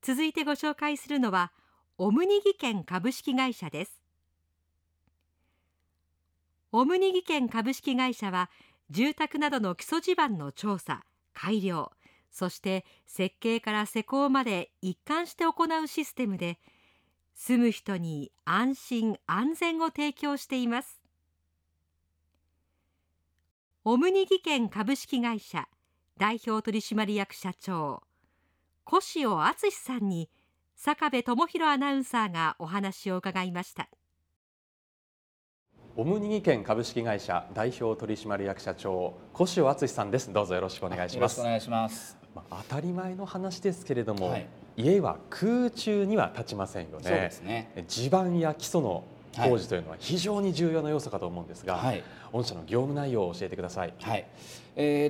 続いてご紹介するのはオムニギ研株式会社です。オムニギ研株式会社は住宅などの基礎地盤の調査、改良、そして設計から施工まで一貫して行うシステムで、住む人に安心安全を提供しています。オムニギ研株式会社代表取締役社長小塩敦さんに坂部智博アナウンサーがお話を伺いました。 オムニギ研株式会社代表取締役社長小塩敦さんです。どうぞよろしくお願いします。 よろしくお願いします。 当たり前の話ですけれども、 はい、 家は空中には立ちませんよね。 そうですね。 地盤や基礎の工事というのは非常に重要な要素かと思うんですが、 はい、 御社の業務内容を教えてください。 はい、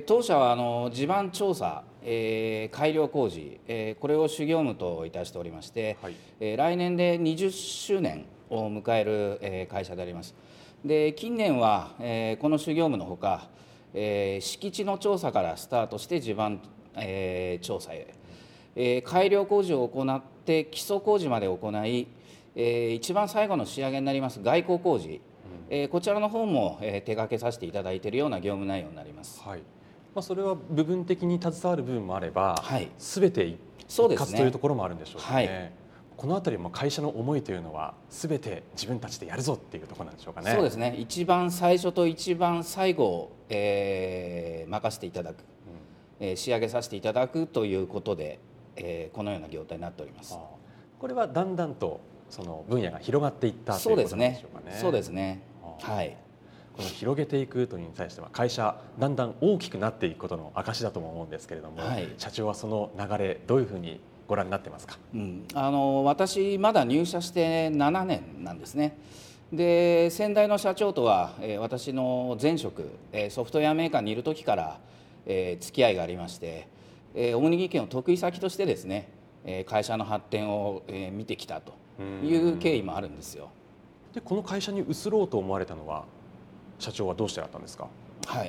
当社は地盤調査、改良工事、これを主業務といたしておりまして、はい、来年で20周年を迎える、会社であります。で近年は、この主業務のほか、敷地の調査からスタートして地盤、調査へ、改良工事を行って基礎工事まで行い、一番最後の仕上げになります外構工事、こちらの方も、手掛けさせていただいているような業務内容になります。 はい、それは部分的に携わる部分もあれば、 はい、 全て一括というところもあるんでしょうかね。はい、このあたりも会社の思いというのは全て自分たちでやるぞっていうところなんでしょうかね。 そうですね。一番最初と一番最後を、任せていただく、仕上げさせていただくということで、このような業態になっております。 これはだんだんとその分野が広がっていったということなんでしょうかね。 そうですね。はい。 この広げていくというに対しては会社だんだん大きくなっていくことの証だとも思うんですけれども、はい、社長はその流れどういうふうにご覧になってますか。 私まだ入社して7年なんですね。で先代の社長とは、私の前職、ソフトウェアメーカーにいる時から、付き合いがありまして、オムニギ研を得意先としてですね、会社の発展を、見てきたという経緯もあるんですよ。 でこの会社に移ろうと思われたのは社長はどうしてだったんですか。 はい、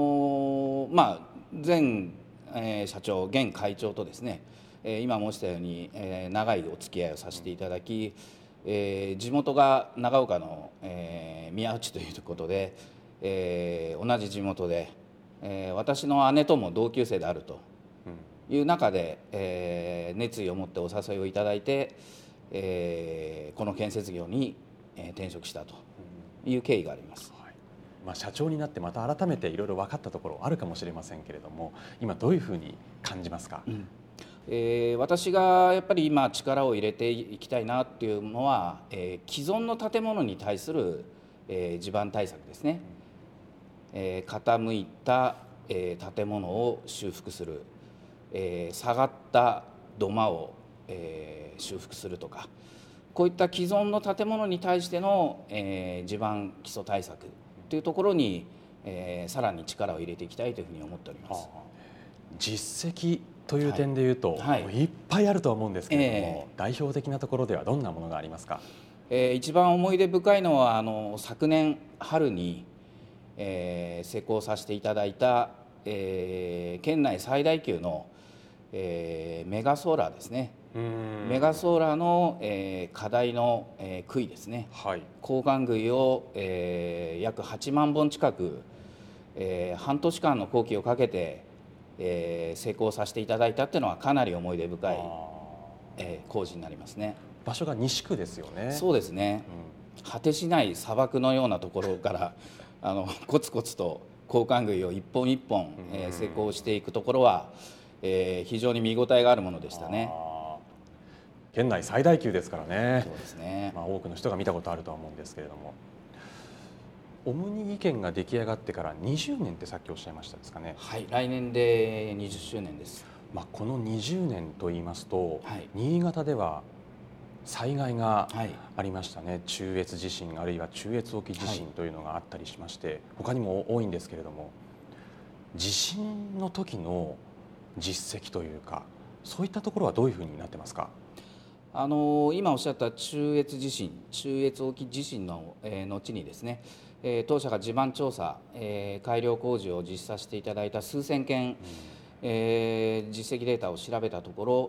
前、社長現会長とですね、今申したように、長いお付き合いをさせていただき、地元が長岡の、宮内ということで、同じ地元で、私の姉とも同級生であるという中で、熱意を持ってお誘いをいただいて、この建設業に、転職したという経緯があります。 社長になってまた改めていろいろ分かったところあるかもしれませんけれども、今どういうふうに感じますか。 私がやっぱり今力を入れていきたいなっていうのは、既存の建物に対する、地盤対策ですね。傾いた、建物を修復する、下がった土間を、修復するとか、こういった既存の建物に対しての、地盤基礎対策というところに、さらに力を入れていきたいというふうに思っております。 実績という点でいうと、いっぱいあるとは思うんですけれども、代表的なところではどんなものがありますか。 一番思い出深いのは昨年春に、施工させていただいた、県内最大級の、メガソーラーですね。メガソーラーの、課題の、杭ですね、はい、交換杭を、約8万本近く、半年間の工期をかけて、施工させていただいたっていうのはかなり思い出深い、工事になりますね。 場所が西区ですよね。 そうですね、果てしない砂漠のようなところからコツコツと交換杭を一本一本、施工していくところは、非常に見応えがあるものでしたね。 県内最大級ですからね。 そうですね。 多くの人が見たことあるとは思うんですけれども、オムニギ研が出来上がってから20年ってさっきおっしゃいましたですかね。 はい、来年で20周年です。 この20年と言いますと、新潟では災害がありましたね。中越地震あるいは中越沖地震というのがあったりしまして、他にも多いんですけれども、地震の時の実績というかそういったところはどういうふうになってますか。 今おっしゃった中越地震、中越沖地震の、後にですね、当社が地盤調査、改良工事を実施させていただいた数千件、実績データを調べたところ、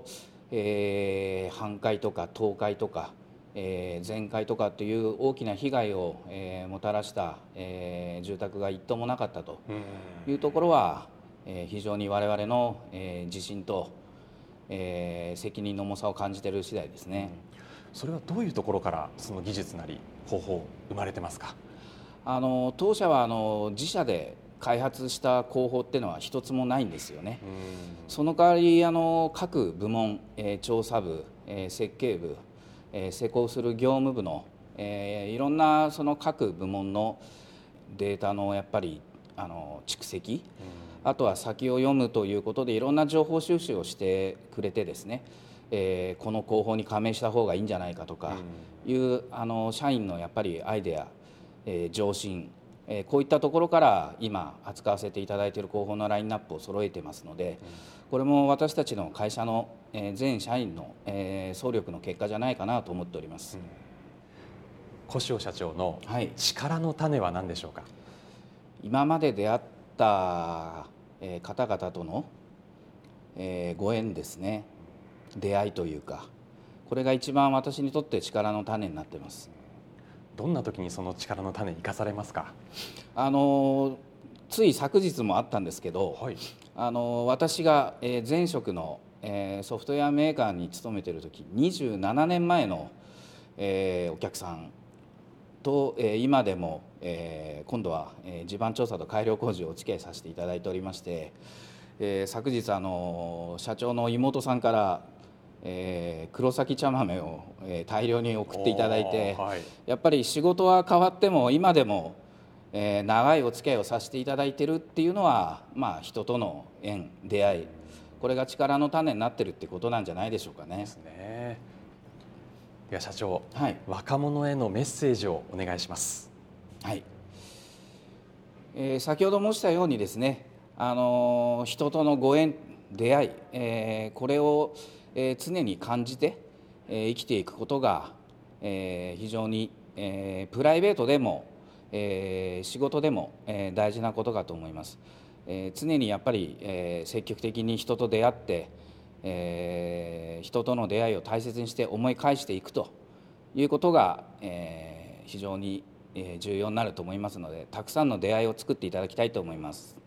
半壊とか倒壊とか、全壊とかという大きな被害を、もたらした、住宅が一棟もなかったというところは、非常に我々の、自信と、責任の重さを感じている次第ですね。 それはどういうところからその技術なり方法生まれてますか？ 当社は自社で開発した工法っていうのは一つもないんですよね。その代わり各部門、調査部、設計部、施工する業務部の、いろんなその各部門のデータのやっぱり蓄積、あとは先を読むということでいろんな情報収集をしてくれてですね、この工法に加盟した方がいいんじゃないかとかいう社員のやっぱりアイデア、上申、こういったところから今扱わせていただいている工法のラインナップを揃えてますので、これも私たちの会社の全社員の総力の結果じゃないかなと思っております。 小塩社長の力の種は何でしょうか？ 今まで出会った方々とのご縁ですね。出会いというか、これが一番私にとって力の種になっています。 どんな時にその力の種生かされますか？ つい昨日もあったんですけど、はい、私が前職のソフトウェアメーカーに勤めている時、27年前のお客さんと今でも今度は地盤調査と改良工事をお付き合いさせていただいておりまして、昨日社長の妹さんから黒崎茶豆を大量に送っていただいて、はい、やっぱり仕事は変わっても今でも長いお付き合いをさせていただいているっていうのは、人との縁、出会い、これが力の種になってるってことなんじゃないでしょうかね。 ですね。では社長、 はい、 若者へのメッセージをお願いします。 はい、先ほど申したようにですね、人とのご縁、出会い、これを常に感じて生きていくことが非常にプライベートでも仕事でも大事なことかと思います。常にやっぱり積極的に人と出会って人との出会いを大切にして思い返していくということが非常に重要になると思いますので、たくさんの出会いを作っていただきたいと思います。